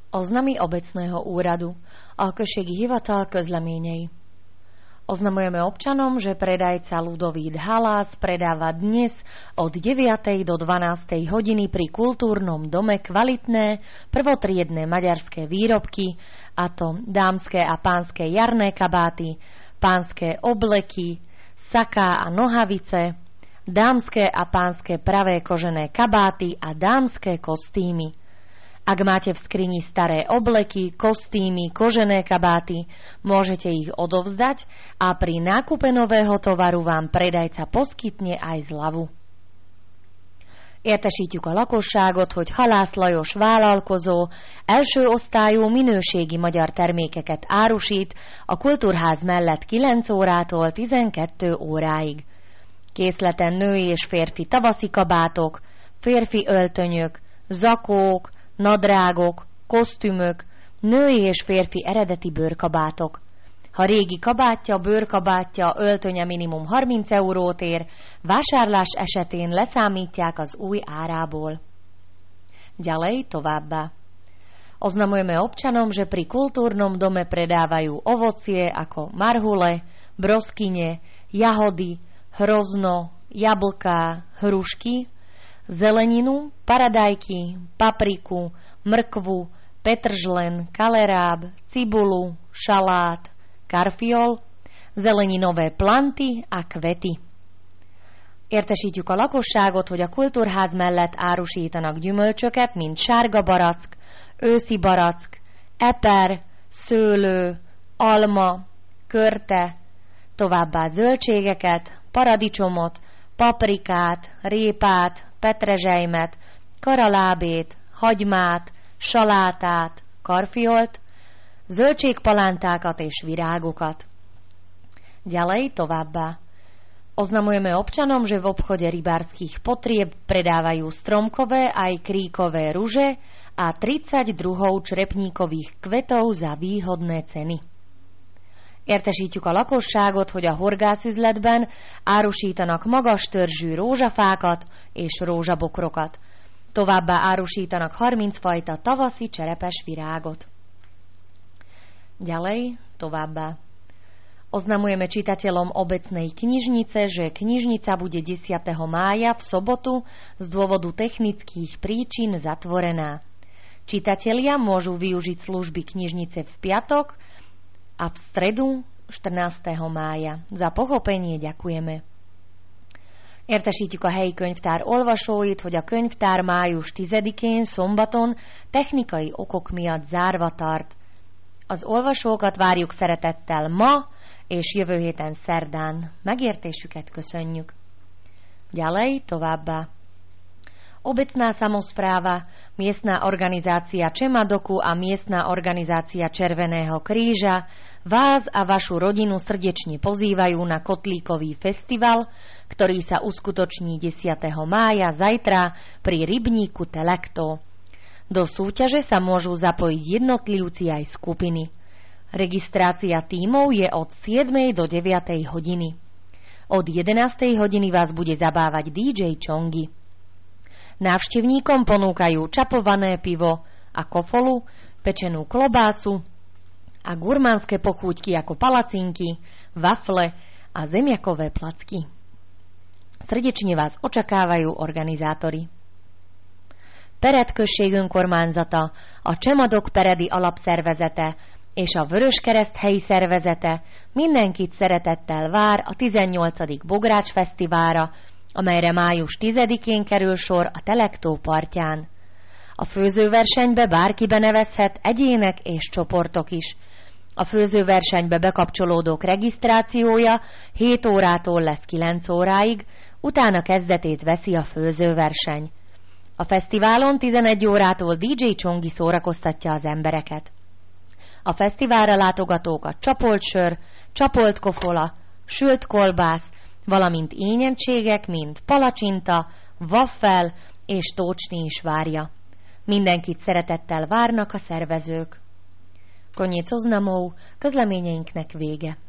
Oznamy obecného úradu a községi hivatal közleményei. Oznamujeme občanom, že predajca Ľudovít Halás predáva dnes od 9. do 12. hodiny pri kultúrnom dome kvalitné, prvotriedne maďarské výrobky, a to dámske a pánske jarné kabáty, pánske obleky, saká a nohavice, dámske a pánske pravé kožené kabáty a dámske kostýmy. Ak máte v skrini staré obleky, kostýmy, kožené kabáty, môžete ich odovzdať a pri nákupe nového tovaru vám predajca poskytne aj zľavu. Értesítjük a lakosságot, hogy Halász Lajos vállalkozó első osztályú minőségi magyar termékeket árusít a Kultúrház mellett 9 órától 12 óráig. Készleten női és férfi tavaszi kabátok, férfi öltönyök, zakók, nadrágok, kosztümök, női és férfi eredeti bőrkabátok. Ha régi kabátja, bőrkabátja, öltönye minimum 30 eurót ér, vásárlás esetén leszámítják az új árából. Ďalej továbbá. Oznamujeme občanom, že pri kultúrnom dome predávajú ovocie ako marhule, broskyne, jahody, hrozno, jablká, hrušky, zeleninu, paradajky, papriku, mrkvu, petržlen, kaleráb, cibulu, šalát, karfiol, zeleninové planty a kvety. Értesítjük a lakosságot, hogy a Kultúrház mellett árusítanak gyümölcsöket, mint sárga barack, őszi barack, eper, szőlő, alma, körte, továbbá zöldségeket, paradicsomot, paprikát, répát, petrezselymet, karalábét, hagymát, salátát, karfiolt, zöldségpalántákat és virágokat. Ďalej továbbá. Oznamujeme občanom, že v obchode rybárskych potrieb predávajú stromkové aj kríkové ruže a 30 druhov črepníkových kvetov za výhodné ceny. Értesítjük a lakosságot, hogy a horgászüzletben árusítanak magas törzsű rózsafákat és rózsabokrokat. Továbbá árusítanak 30 fajta tavaszi cserepes virágot. Ďalej továbbá. Oznamujeme čitateľom obecnej knižnice, že knižnica bude 10. mája v sobotu z dôvodu technických príčin zatvorená. Čitatelia môžu využiť služby knižnice v piatok a v stredu 14. mája. Za pochopenie ďakujeme. Értesítjük a helyi könyvtár olvasóit, hogy a könyvtár május 10-én szombaton technikai okok miatt zárva tart. Az olvasókat várjuk szeretettel ma és jövő héten szerdán. Megértésüket köszönjük. Ďalej továbbá. Obecná samospráva, miestna organizácia Čemadoku a miestna organizácia Červeného kríža vás a vašu rodinu srdečne pozývajú na Kotlíkový festival, ktorý sa uskutoční 10. mája zajtra pri rybníku Telekto. Do súťaže sa môžu zapojiť jednotlivci aj skupiny. Registrácia tímov je od 7. do 9. hodiny. Od 11. hodiny vás bude zabávať DJ Čongi. Návštevníkom ponúkajú čapované pivo a kofolu, pečenú klobásu a gurmánske pochúťky ako palacinky, wafle a zemiakové placky. Srdečne vás očakávajú organizátori. Pered község önkormányzata, a Csemadok Peredi alapszervezete és a Vöröskereszt helyi szervezete mindenkit szeretettel vár a 18. Bogrács Fesztiválra, amelyre május 10-én kerül sor a Telektó partján. A főzőversenybe bárki benevezhet, egyének és csoportok is. A főzőversenybe bekapcsolódók regisztrációja 7 órától lesz 9 óráig, utána kezdetét veszi a főzőverseny. A fesztiválon 11 órától DJ Csongi szórakoztatja az embereket. A fesztiválra látogatókat csapolt sör, csapolt kofola, sült kolbász, valamint ényenségek, mint palacsinta, vaffel és tócsni is várja. Mindenkit szeretettel várnak a szervezők. Koniec oznamov, közleményeinknek vége.